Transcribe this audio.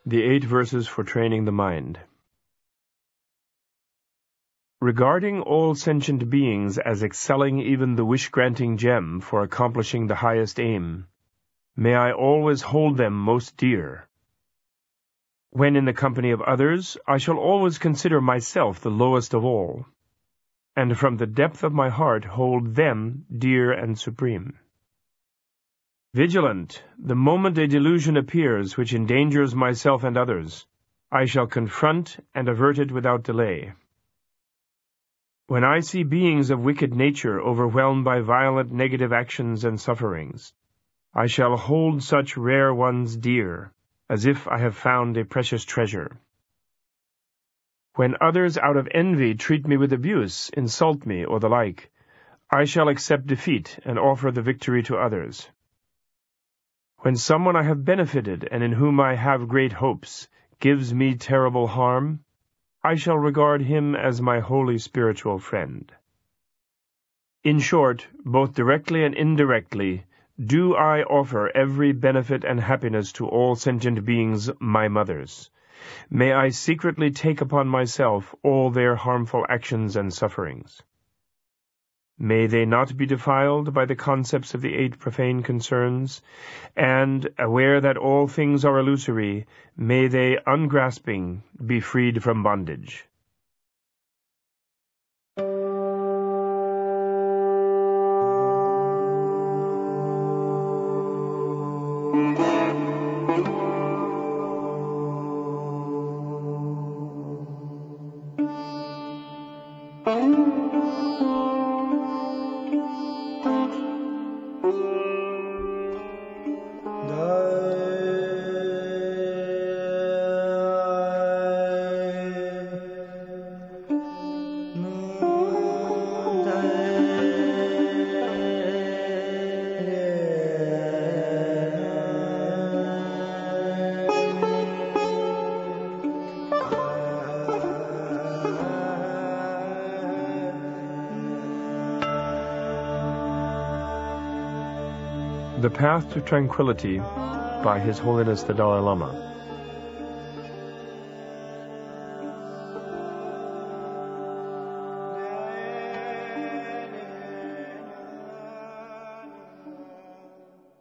The 8 verses for training the mind. Regarding all sentient beings as excelling even the wish-granting gem for accomplishing the highest aim, may I always hold them most dear. When in the company of others, I shall always consider myself the lowest of all, and from the depth of my heart hold them dear and supreme. Vigilant, the moment a delusion appears which endangers myself and others, I shall confront and avert it without delay. When I see beings of wicked nature overwhelmed by violent negative actions and sufferings, I shall hold such rare ones dear, as if I have found a precious treasure. When others out of envy treat me with abuse, insult me, or the like, I shall accept defeat and offer the victory to others. When someone I have benefited and in whom I have great hopes gives me terrible harm, I shall regard him as my holy spiritual friend. In short, both directly and indirectly, do I offer every benefit and happiness to all sentient beings, my mothers. May I secretly take upon myself all their harmful actions and sufferings. May they not be defiled by the concepts of the 8 profane concerns, and, aware that all things are illusory, may they, ungrasping, be freed from bondage. The Path to Tranquility by His Holiness the Dalai Lama.